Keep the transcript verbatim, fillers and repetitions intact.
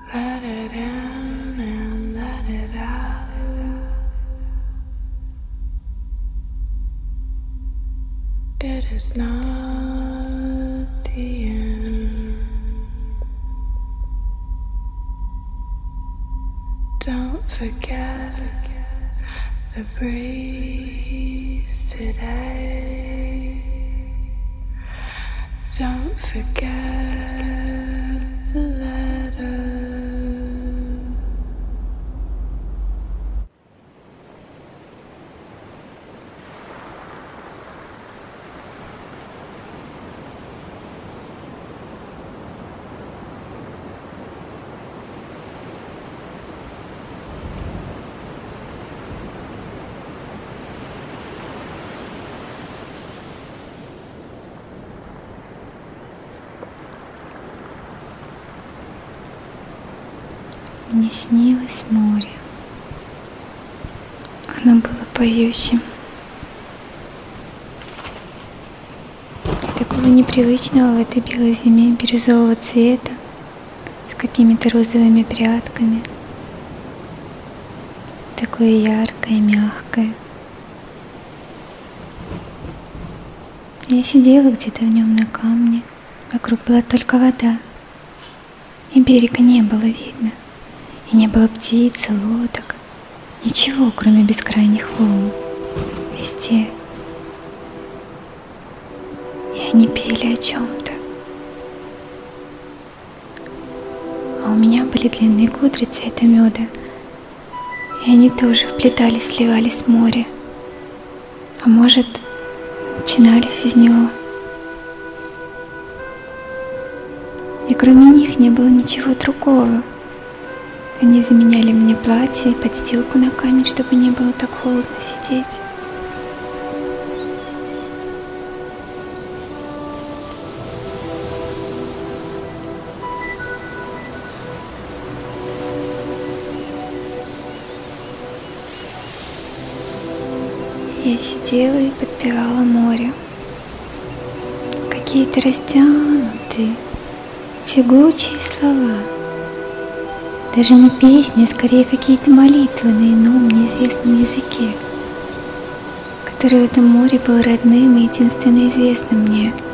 Let it in and let it out. It is not the end. Don't forget the breeze today. Don't forget the letter. Мне снилось море. Оно было поющим. Такого непривычного в этой белой зиме бирюзового цвета, с какими-то розовыми прядками. Такое яркое, мягкое. Я сидела где-то в нем на камне. Вокруг была только вода. И берега не было видно. И не было птиц, лодок, ничего, кроме бескрайних волн, везде. И они пели о чем-то. А у меня были длинные кудри цвета меда, и они тоже вплетались, сливались в море. А может, начинались из него. И кроме них не было ничего другого. Они заменяли мне платье и подстилку на камень, чтобы не было так холодно сидеть. Я сидела и подпевала море. Какие-то растянутые, тягучие слова. Даже не песни, а скорее какие-то молитвы на ином, неизвестном языке, который в этом море был родным и единственно известным мне.